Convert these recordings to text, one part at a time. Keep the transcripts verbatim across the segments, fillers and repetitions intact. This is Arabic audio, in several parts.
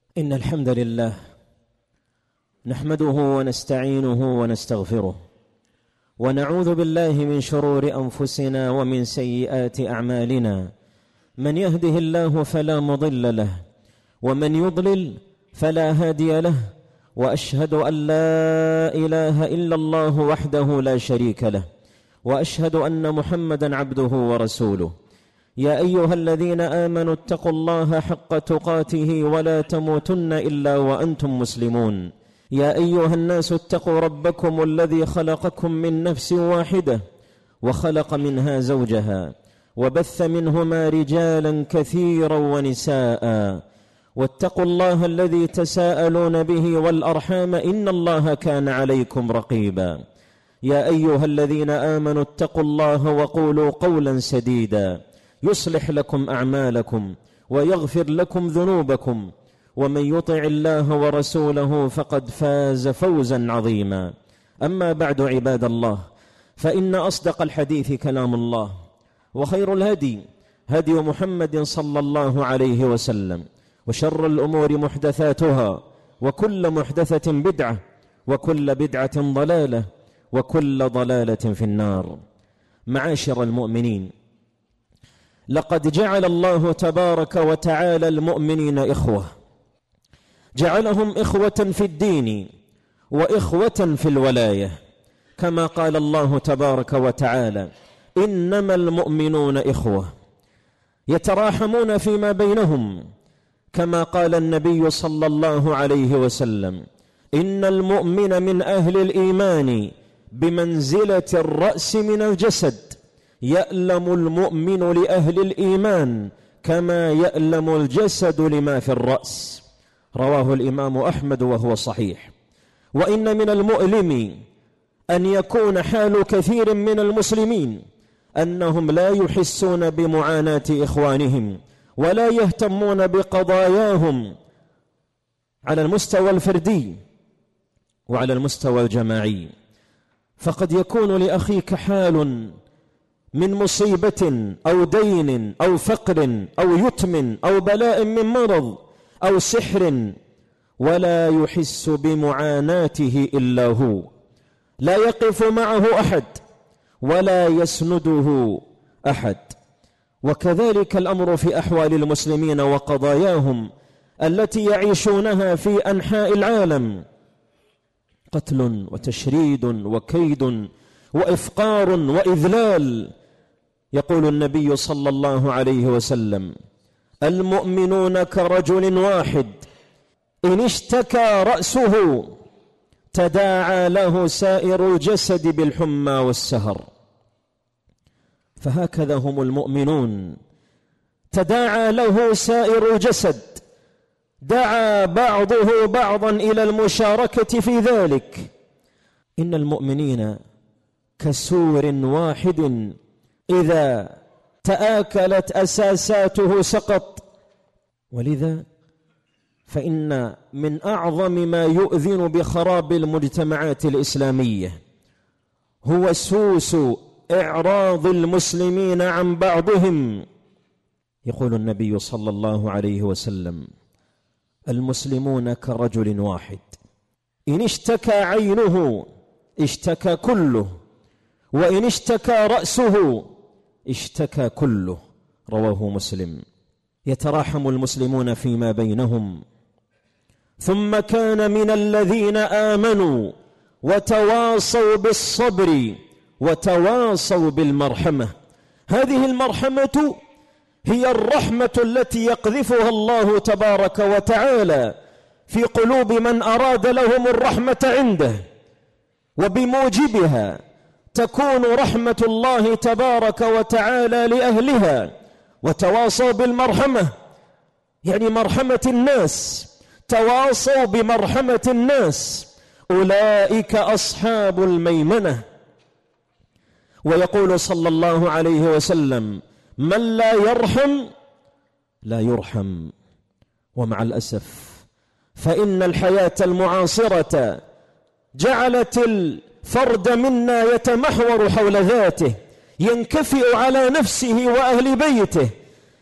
إن الحمد لله نحمده ونستعينه ونستغفره ونعوذ بالله من شرور أنفسنا ومن سيئات أعمالنا. من يهده الله فلا مضل له ومن يضلل فلا هادي له، وأشهد أن لا إله إلا الله وحده لا شريك له، وأشهد أن محمدا عبده ورسوله. يا أيها الذين آمنوا اتقوا الله حق تقاته ولا تموتن إلا وأنتم مسلمون. يا أيها الناس اتقوا ربكم الذي خلقكم من نفس واحدة وخلق منها زوجها وبث منهما رجالا كثيرا ونساء، واتقوا الله الذي تساءلون به والأرحام إن الله كان عليكم رقيبا. يا أيها الذين آمنوا اتقوا الله وقولوا قولا سديدا يصلح لكم أعمالكم ويغفر لكم ذنوبكم، ومن يطع الله ورسوله فقد فاز فوزا عظيما. أما بعد، عباد الله، فإن أصدق الحديث كلام الله، وخير الهدي هدي محمد صلى الله عليه وسلم، وشر الأمور محدثاتها، وكل محدثة بدعة، وكل بدعة ضلالة، وكل ضلالة في النار. معاشر المؤمنين، لقد جعل الله تبارك وتعالى المؤمنين إخوة، جعلهم إخوة في الدين وإخوة في الولاية، كما قال الله تبارك وتعالى: إنما المؤمنون إخوة يتراحمون فيما بينهم، كما قال النبي صلى الله عليه وسلم: إن المؤمن من أهل الإيمان بمنزلة الرأس من الجسد، يألم المؤمن لأهل الإيمان كما يألم الجسد لما في الرأس. رواه الإمام أحمد وهو صحيح. وإن من المؤلم أن يكون حال كثير من المسلمين أنهم لا يحسون بمعاناة إخوانهم ولا يهتمون بقضاياهم على المستوى الفردي وعلى المستوى الجماعي. فقد يكون لأخيك حال من مصيبة أو دين أو فقر أو يتم أو بلاء من مرض أو سحر، ولا يحس بمعاناته إلا هو، لا يقف معه أحد ولا يسنده أحد. وكذلك الأمر في أحوال المسلمين وقضاياهم التي يعيشونها في أنحاء العالم: قتل وتشريد وكيد وإفقار وإذلال. يقول النبي صلى الله عليه وسلم: المؤمنون كرجل واحد إن اشتكى رأسه تداعى له سائر الجسد بالحمى والسهر. فهكذا هم المؤمنون، تداعى له سائر الجسد، دعا بعضه بعضا إلى المشاركة في ذلك. إن المؤمنين كسور واحد إذا تآكلت أساساته سقط. ولذا فإن من أعظم ما يؤذن بخراب المجتمعات الإسلامية هو سوس إعراض المسلمين عن بعضهم. يقول النبي صلى الله عليه وسلم: المسلمون كرجل واحد إن اشتكى عينه اشتكى كله، وإن اشتكى رأسه اشتكى كله. رواه مسلم. يتراحم المسلمون فيما بينهم. ثم كان من الذين آمنوا وتواصوا بالصبر وتواصوا بالمرحمة. هذه المرحمة هي الرحمة التي يقذفها الله تبارك وتعالى في قلوب من أراد لهم الرحمة عنده، وبموجبها تكون رحمة الله تبارك وتعالى لأهلها. وتواصوا بالمرحمة يعني مرحمة الناس، تواصوا بمرحمة الناس، أولئك أصحاب الميمنة. ويقول صلى الله عليه وسلم: من لا يرحم لا يرحم. ومع الأسف فإن الحياة المعاصرة جعلت الفرد منا يتمحور حول ذاته، ينكفئ على نفسه وأهل بيته،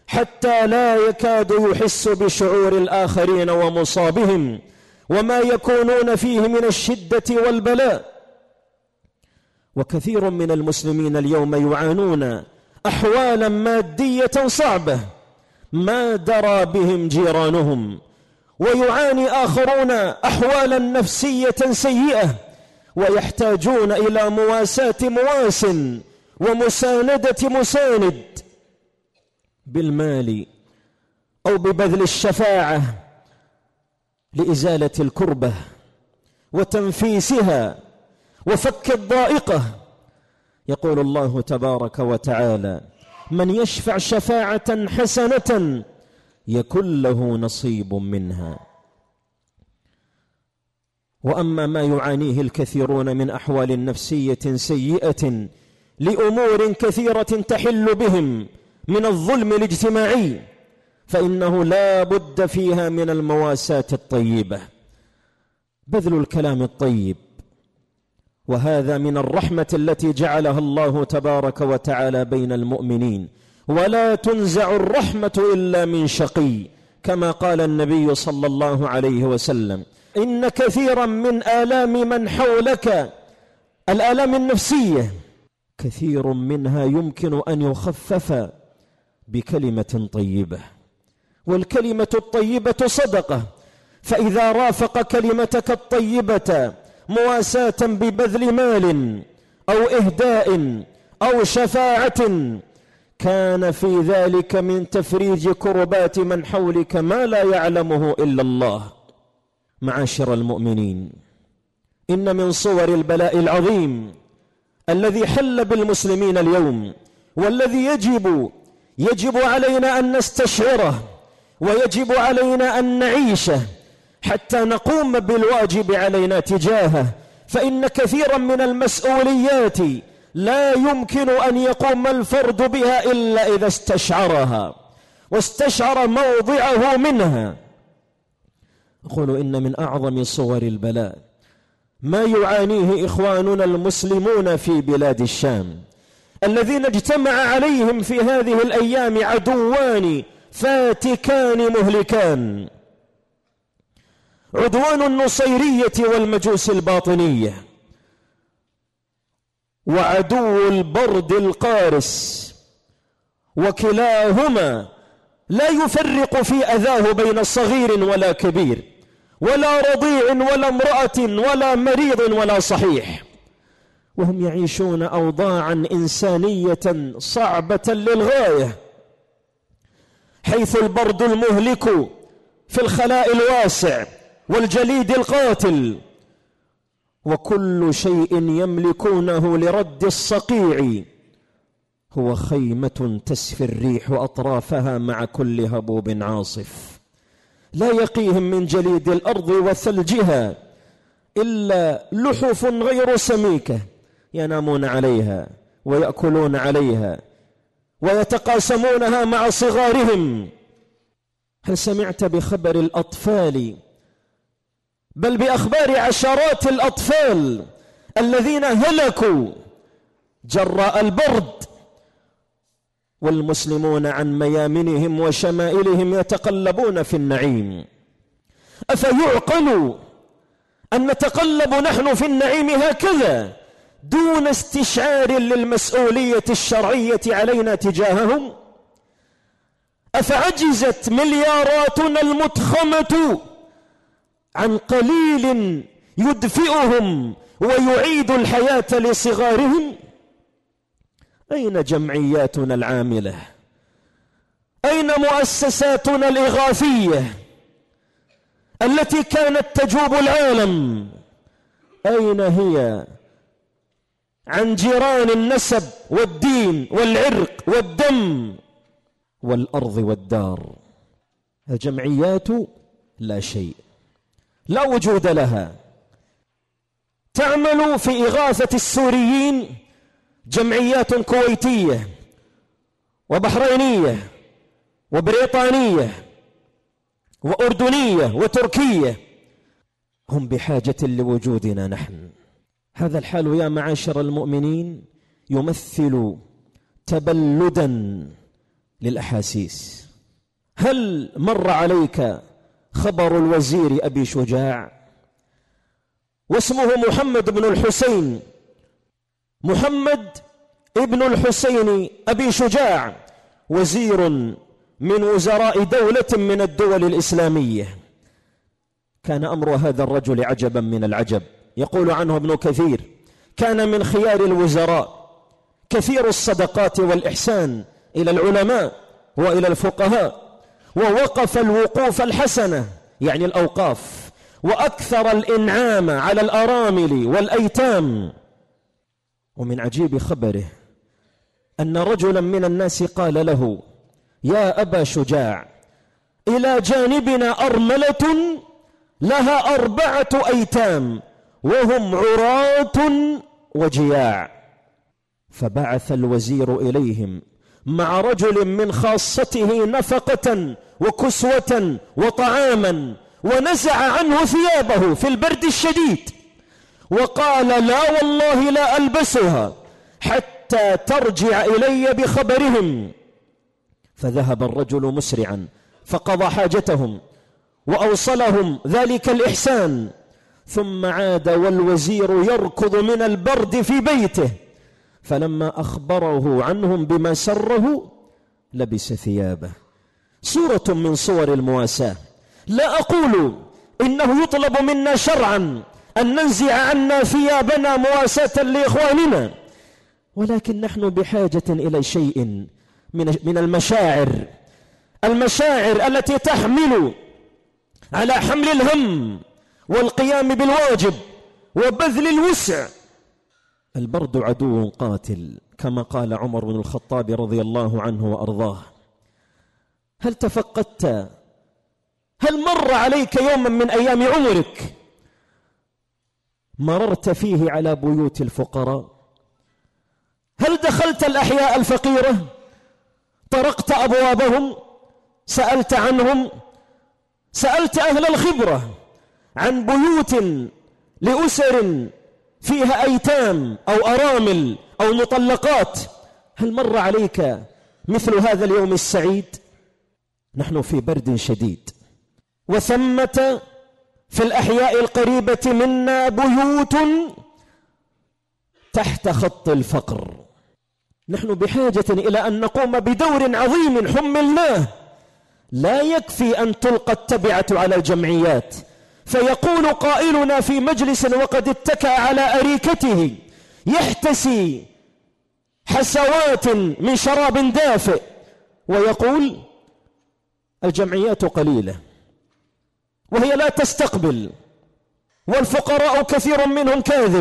حتى لا يكاد يحس بشعور الآخرين ومصابهم وما يكونون فيه من الشدة والبلاء. وكثير من المسلمين اليوم يعانون أحوالا مادية صعبة ما درى بهم جيرانهم، ويعاني آخرون أحوالا نفسية سيئة ويحتاجون إلى مواساة مواس ومساندة مساند بالمال أو ببذل الشفاعة لإزالة الكربة وتنفيسها وفك الضائقة. يقول الله تبارك وتعالى: من يشفع شفاعة حسنة يكن له نصيب منها. وأما ما يعانيه الكثيرون من أحوال نفسية سيئة لأمور كثيرة تحل بهم من الظلم الاجتماعي، فإنه لا بد فيها من المواساة الطيبة، بذل الكلام الطيب. وهذا من الرحمة التي جعلها الله تبارك وتعالى بين المؤمنين. ولا تنزع الرحمة إلا من شقي، كما قال النبي صلى الله عليه وسلم: إن كثيرا من آلام من حولك، الآلام النفسية، كثير منها يمكن أن يخفف بكلمة طيبة، والكلمة الطيبة صدقة. فإذا رافق كلمتك الطيبة مواساة ببذل مال أو إهداء أو شفاعة، كان في ذلك من تفريج كربات من حولك ما لا يعلمه إلا الله. معاشر المؤمنين، إن من صور البلاء العظيم الذي حل بالمسلمين اليوم، والذي يجب يجب علينا أن نستشعره، ويجب علينا أن نعيشه حتى نقوم بالواجب علينا تجاهه. فإن كثيرا من المسؤوليات لا يمكن أن يقوم الفرد بها إلا إذا استشعرها واستشعر موضعه منها. أقول إن من أعظم صور البلاء ما يعانيه إخواننا المسلمون في بلاد الشام، الذين اجتمع عليهم في هذه الأيام عدوان فاتكان مهلكان: عدوان النصيرية والمجوس الباطنية، وعدو البرد القارس، وكلاهما لا يفرق في أذاه بين صغير ولا كبير، ولا رضيع ولا امرأة ولا مريض ولا صحيح، وهم يعيشون أوضاعا إنسانية صعبة للغاية، حيث البرد المهلك في الخلاء الواسع والجليد القاتل، وكل شيء يملكونه لرد الصقيع هو خيمة تسفي الريح أطرافها مع كل هبوب عاصف، لا يقيهم من جليد الأرض وثلجها إلا لحف غير سميكة ينامون عليها ويأكلون عليها ويتقاسمونها مع صغارهم. هل سمعت بخبر الأطفال، بل بأخبار عشرات الأطفال الذين هلكوا جراء البرد، والمسلمون عن ميامنهم وشمائلهم يتقلبون في النعيم؟ أفيعقل أن نتقلب نحن في النعيم هكذا دون استشعار للمسؤولية الشرعية علينا تجاههم؟ أفعجزت ملياراتنا المتخمة عن قليل يدفئهم ويعيد الحياة لصغارهم؟ أين جمعياتنا العاملة؟ أين مؤسساتنا الإغاثية التي كانت تجوب العالم؟ أين هي عن جيران النسب والدين والعرق والدم والأرض والدار؟ الجمعيات لا شيء، لا وجود لها. تعمل في إغاثة السوريين جمعيات كويتية وبحرينية وبريطانية وأردنية وتركية، هم بحاجة لوجودنا نحن. هذا الحال يا معاشر المؤمنين يمثل تبلدا للأحاسيس. هل مر عليك خبر الوزير أبي شجاع واسمه محمد بن الحسين، محمد ابن الحسين أبي شجاع، وزير من وزراء دولة من الدول الإسلامية. كان أمر هذا الرجل عجبا من العجب. يقول عنه ابن كثير: كان من خيار الوزراء، كثير الصدقات والإحسان إلى العلماء وإلى الفقهاء، ووقف الوقوف الحسنة يعني الأوقاف، وأكثر الإنعام على الأرامل والأيتام. ومن عجيب خبره أن رجلا من الناس قال له: يا أبا شجاع، إلى جانبنا أرملة لها أربعة أيتام وهم عراة وجياع. فبعث الوزير إليهم مع رجل من خاصته نفقة وكسوة وطعاما، ونزع عنه ثيابه في البرد الشديد وقال: لا والله لا ألبسها حتى ترجع إلي بخبرهم. فذهب الرجل مسرعا فقضى حاجتهم وأوصلهم ذلك الإحسان، ثم عاد والوزير يركض من البرد في بيته، فلما أخبره عنهم بما سره لبس ثيابه. صورة من صور المواساة. لا أقول إنه يطلب منا شرعا أن ننزع عنا ثيابنا مواساة لإخواننا، ولكن نحن بحاجة إلى شيء من المشاعر، المشاعر التي تحمل على حمل الهم والقيام بالواجب وبذل الوسع. البرد عدو قاتل كما قال عمر بن الخطاب رضي الله عنه وأرضاه. هل تفقدت، هل مر عليك يوما من أيام عمرك مررت فيه على بيوت الفقراء؟ هل دخلت الأحياء الفقيرة، طرقت أبوابهم، سألت عنهم، سألت أهل الخبرة عن بيوت لأسر فيها أيتام أو أرامل أو مطلقات؟ هل مر عليك مثل هذا اليوم السعيد؟ نحن في برد شديد، وثمة في الأحياء القريبة منا بيوت تحت خط الفقر. نحن بحاجة إلى أن نقوم بدور عظيم حملناه. لا يكفي أن تلقى التبعة على الجمعيات فيقول قائلنا في مجلس وقد اتكأ على أريكته يحتسي حسوات من شراب دافئ ويقول: الجمعيات قليلة وهي لا تستقبل، والفقراء كثير منهم كاذب.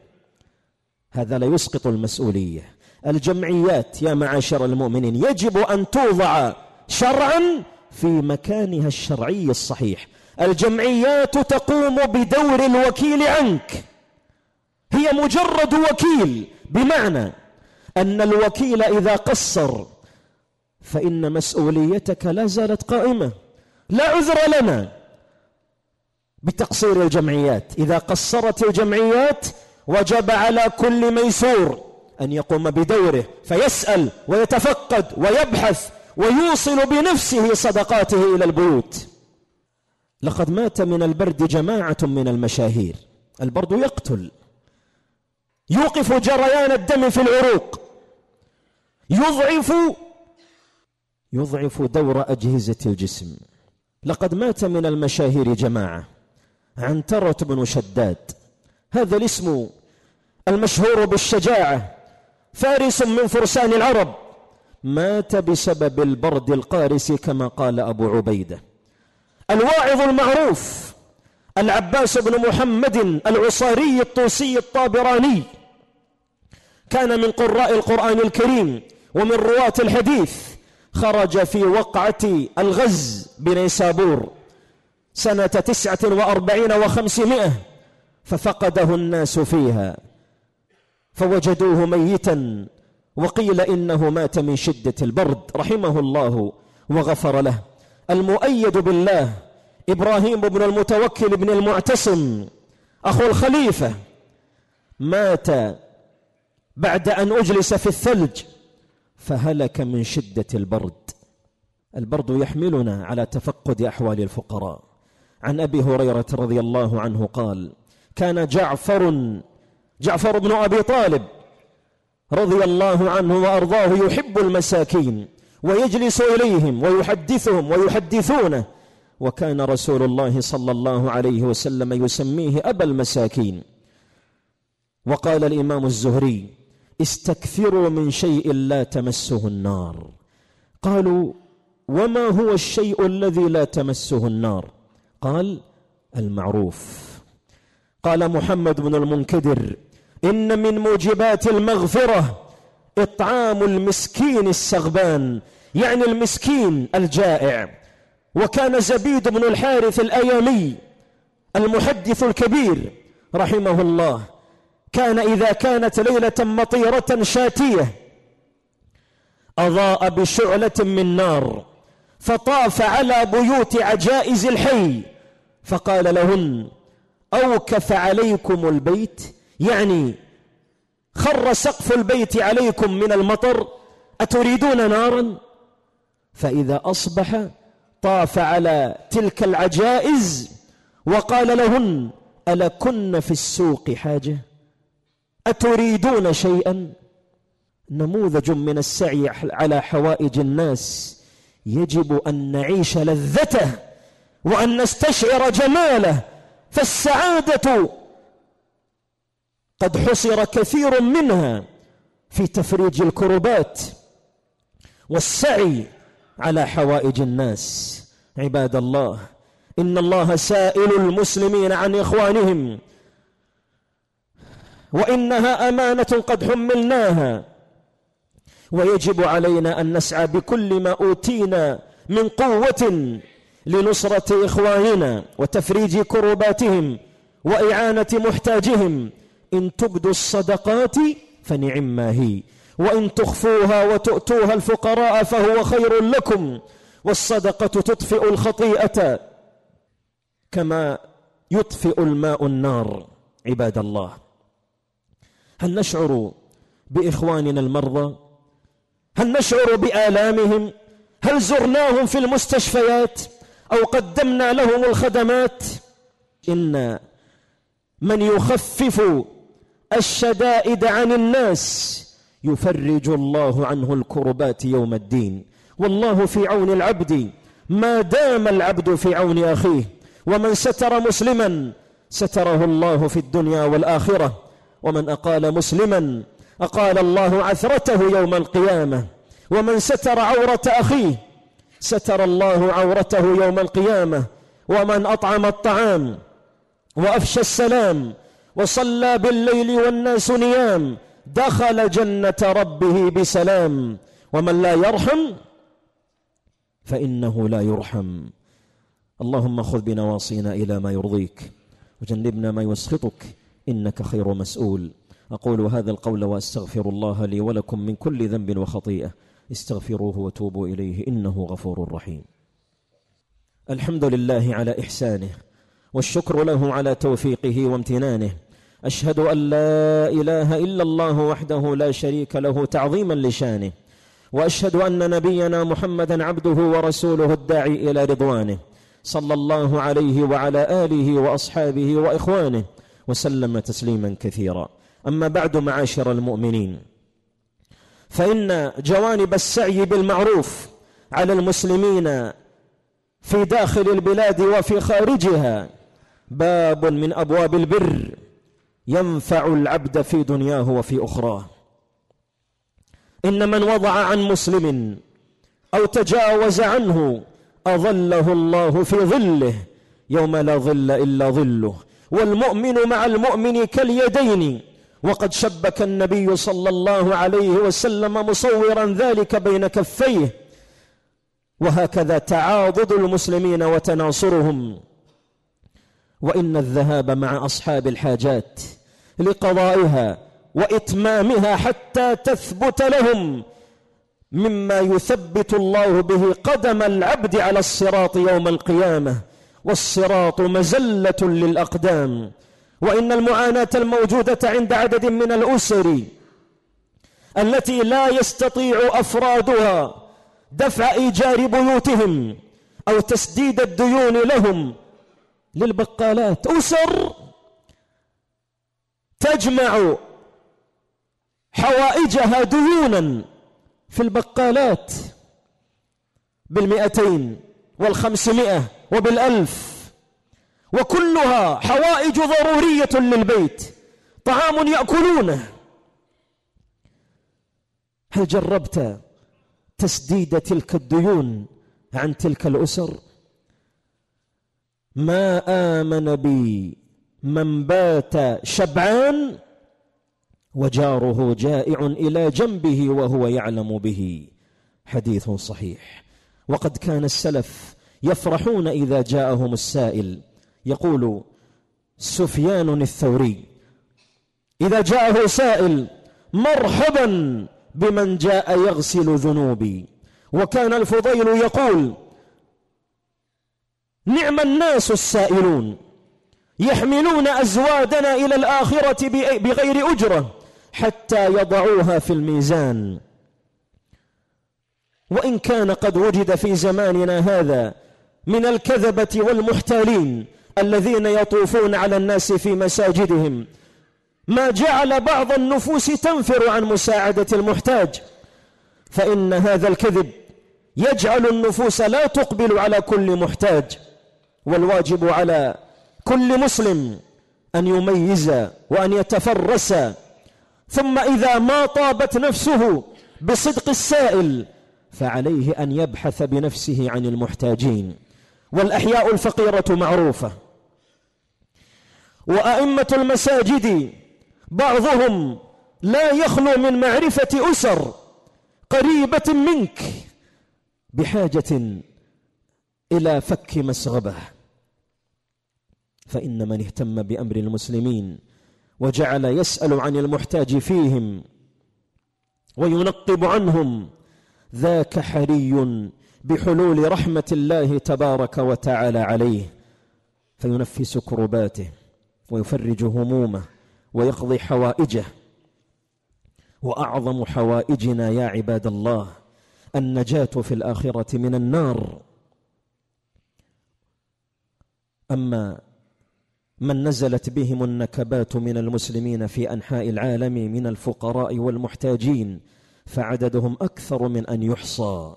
هذا لا يسقط المسؤولية. الجمعيات يا معاشر المؤمنين يجب أن توضع شرعا في مكانها الشرعي الصحيح. الجمعيات تقوم بدور الوكيل عنك، هي مجرد وكيل، بمعنى أن الوكيل إذا قصر فإن مسؤوليتك لا زالت قائمة. لا عذر لنا بتقصير الجمعيات. إذا قصرت الجمعيات وجب على كل ميسور أن يقوم بدوره، فيسأل ويتفقد ويبحث ويوصل بنفسه صدقاته إلى البيوت. لقد مات من البرد جماعة من المشاهير. البرد يقتل، يوقف جريان الدم في العروق، يضعف يضعف دور أجهزة الجسم. لقد مات من المشاهير جماعة. عنترة بن شداد، هذا الاسم المشهور بالشجاعة، فارس من فرسان العرب، مات بسبب البرد القارس كما قال أبو عبيدة. الواعظ المعروف العباس بن محمد العصاري الطوسي الطابراني كان من قراء القرآن الكريم ومن رواة الحديث، خرج في وقعة الغز بنيسابور سنة تسعة وأربعين وخمسمائة، ففقده الناس فيها فوجدوه ميتا، وقيل إنه مات من شدة البرد، رحمه الله وغفر له. المؤيد بالله إبراهيم بن المتوكل بن المعتصم أخو الخليفة مات بعد أن أجلس في الثلج فهلك من شدة البرد. البرد يحملنا على تفقد أحوال الفقراء. عن أبي هريرة رضي الله عنه قال: كان جعفر جعفر بن أبي طالب رضي الله عنه وأرضاه يحب المساكين ويجلس إليهم ويحدثهم ويحدثونه، وكان رسول الله صلى الله عليه وسلم يسميه أبا المساكين. وقال الإمام الزهري: استكثروا من شيء لا تمسه النار. قالوا: وما هو الشيء الذي لا تمسه النار؟ قال: المعروف. قال محمد بن المنكدر: إن من موجبات المغفرة إطعام المسكين السغبان، يعني المسكين الجائع. وكان زبيد بن الحارث الأيامي المحدث الكبير رحمه الله كان إذا كانت ليلة مطيرة شاتية أضاء بشعلة من نار فطاف على بيوت عجائز الحي فقال لهن: أوكف عليكم البيت، يعني خر سقف البيت عليكم من المطر، أتريدون نارا؟ فإذا أصبح طاف على تلك العجائز وقال لهن: ألكن في السوق حاجة؟ أتريدون شيئا؟ نموذج من السعي على حوائج الناس يجب أن نعيش لذته وأن نستشعر جماله، فالسعادة قد حصر كثير منها في تفريج الكربات والسعي على حوائج الناس. عباد الله، إن الله سائل المسلمين عن إخوانهم، وإنها أمانة قد حملناها، ويجب علينا أن نسعى بكل ما أوتينا من قوة لنصرة إخواننا وتفريج كرباتهم وإعانة محتاجهم. إن تبدوا الصدقات فنعم ما هي، وإن تخفوها وتؤتوها الفقراء فهو خير لكم، والصدقة تطفئ الخطيئة كما يطفئ الماء النار. عباد الله، هل نشعر بإخواننا المرضى؟ هل نشعر بآلامهم؟ هل زرناهم في المستشفيات أو قدمنا لهم الخدمات؟ إن من يخفف الشدائد عن الناس يفرج الله عنه الكربات يوم الدين. والله في عون العبد ما دام العبد في عون أخيه، ومن ستر مسلما ستره الله في الدنيا والآخرة، ومن أقال مسلما أقال الله عثرته يوم القيامة، ومن ستر عورة أخيه ستر الله عورته يوم القيامة، ومن أطعم الطعام وأفشى السلام وصلى بالليل والناس نيام دخل جنة ربه بسلام، ومن لا يرحم فإنه لا يرحم. اللهم خذ بنواصينا إلى ما يرضيك وجنبنا ما يسخطك، إنك خير مسؤول. أقول هذا القول وأستغفر الله لي ولكم من كل ذنب وخطيئة، استغفروه وتوبوا إليه إنه غفور رحيم. الحمد لله على إحسانه، والشكر له على توفيقه وامتنانه. أشهد أن لا إله إلا الله وحده لا شريك له تعظيما لشانه، وأشهد أن نبينا محمدا عبده ورسوله الداعي إلى رضوانه، صلى الله عليه وعلى آله وأصحابه وإخوانه وسلم تسليما كثيرا. أما بعد، معاشر المؤمنين، فإن جوانب السعي بالمعروف على المسلمين في داخل البلاد وفي خارجها باب من أبواب البر ينفع العبد في دنياه وفي أخراه. إن من وضع عن مسلم أو تجاوز عنه أظله الله في ظله يوم لا ظل إلا ظله، والمؤمن مع المؤمن كاليدين، وقد شبك النبي صلى الله عليه وسلم مصورا ذلك بين كفيه. وهكذا تعاضد المسلمين وتناصرهم. وإن الذهاب مع أصحاب الحاجات لقضائها وإتمامها حتى تثبت لهم مما يثبت الله به قدم العبد على الصراط يوم القيامة، والصراط مزلة للأقدام. وإن المعاناة الموجودة عند عدد من الأسر التي لا يستطيع أفرادها دفع إيجار بيوتهم أو تسديد الديون لهم للبقالات. أسر تجمع حوائجها ديونا في البقالات بالمئتين والخمسمائة وبالألف، وكلها حوائج ضرورية للبيت، طعام يأكلونه. هل جربت تسديد تلك الديون عن تلك الأسر؟ ما آمن بي من بات شبعان وجاره جائع إلى جنبه وهو يعلم به. حديث صحيح. وقد كان السلف يفرحون إذا جاءهم السائل. يقول سفيان الثوري إذا جاءه سائل: مرحبا بمن جاء يغسل ذنوبي. وكان الفضيل يقول: نعم الناس السائلون يحملون أزوادنا إلى الآخرة بغير أجرة حتى يضعوها في الميزان. وإن كان قد وجد في زماننا هذا من الكذبة والمحتالين الذين يطوفون على الناس في مساجدهم ما جعل بعض النفوس تنفر عن مساعدة المحتاج، فإن هذا الكذب يجعل النفوس لا تقبل على كل محتاج. والواجب على كل مسلم أن يميز وأن يتفرس، ثم إذا ما طابت نفسه بصدق السائل فعليه أن يبحث بنفسه عن المحتاجين. والأحياء الفقيرة معروفة، وأئمة المساجد بعضهم لا يخلو من معرفة أسر قريبة منك بحاجة إلى فك مسغبة. فإن من اهتم بأمر المسلمين وجعل يسأل عن المحتاج فيهم وينقب عنهم ذاك حري بحلول رحمة الله تبارك وتعالى عليه، فينفس كرباته ويفرج همومه ويقضي حوائجه. وأعظم حوائجنا يا عباد الله النجاة في الآخرة من النار. أما من نزلت بهم النكبات من المسلمين في أنحاء العالم من الفقراء والمحتاجين فعددهم أكثر من أن يحصى،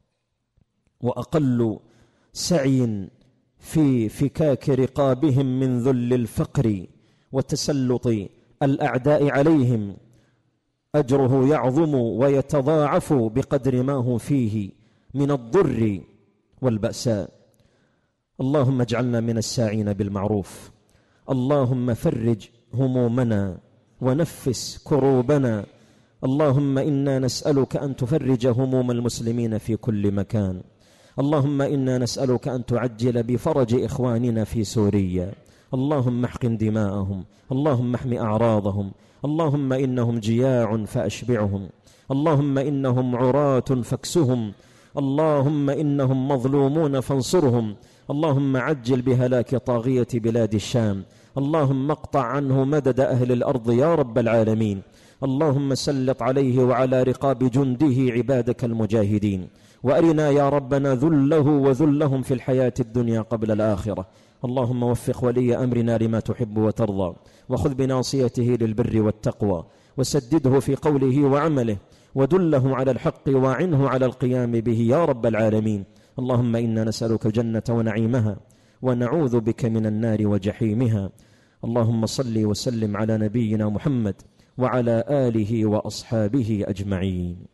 وأقل سعي في فكاك رقابهم من ذل الفقر وتسلط الأعداء عليهم أجره يعظم ويتضاعف بقدر ما هو فيه من الضر والبأساء. اللهم اجعلنا من الساعين بالمعروف، اللهم فرج همومنا ونفس كروبنا. اللهم إنا نسألك أن تفرج هموم المسلمين في كل مكان. اللهم إنا نسألك أن تعجل بفرج إخواننا في سوريا. اللهم احقن دماءهم، اللهم احم أعراضهم، اللهم إنهم جياع فأشبعهم، اللهم إنهم عراة فاكسهم، اللهم إنهم مظلومون فانصرهم، اللهم عجل بهلاك طاغية بلاد الشام، اللهم اقطع عنه مدد أهل الأرض يا رب العالمين. اللهم سلط عليه وعلى رقاب جنده عبادك المجاهدين، وأرنا يا ربنا ذله وذلهم في الحياة الدنيا قبل الآخرة. اللهم وفق ولي أمرنا لما تحب وترضى، وخذ بناصيته للبر والتقوى، وسدده في قوله وعمله، ودله على الحق واعنه على القيام به يا رب العالمين. اللهم إنا نسألك الجنة ونعيمها، ونعوذ بك من النار وجحيمها. اللهم صل وسلم على نبينا محمد وعلى آله وأصحابه أجمعين.